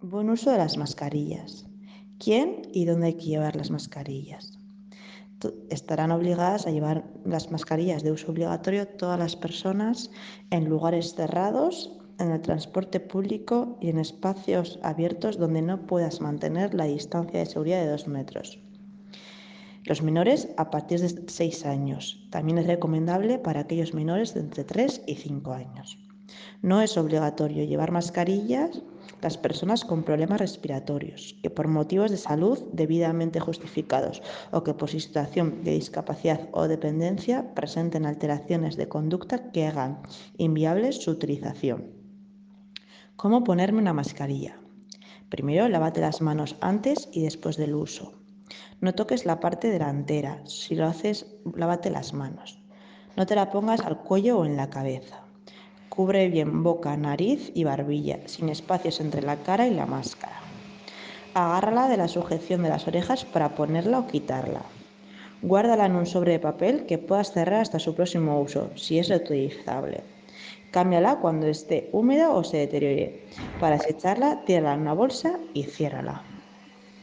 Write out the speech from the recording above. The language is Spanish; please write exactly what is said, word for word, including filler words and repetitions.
Buen uso de las mascarillas. ¿Quién y dónde hay que llevar las mascarillas? Estarán obligadas a llevar las mascarillas de uso obligatorio todas las personas en lugares cerrados, en el transporte público y en espacios abiertos donde no puedas mantener la distancia de seguridad de dos metros. Los menores a partir de seis años. También es recomendable para aquellos menores de entre tres y cinco años. No es obligatorio llevar mascarillas las personas con problemas respiratorios, que por motivos de salud debidamente justificados o que por su situación de discapacidad o dependencia presenten alteraciones de conducta que hagan inviable su utilización. ¿Cómo ponerme una mascarilla? Primero, lávate las manos antes y después del uso. No toques la parte delantera. Si lo haces, lávate las manos. No te la pongas al cuello o en la cabeza. Cubre bien boca, nariz y barbilla, sin espacios entre la cara y la máscara. Agárrala de la sujeción de las orejas para ponerla o quitarla. Guárdala en un sobre de papel que puedas cerrar hasta su próximo uso, si es reutilizable. Cámbiala cuando esté húmeda o se deteriore. Para desecharla, tírala en una bolsa y ciérrala.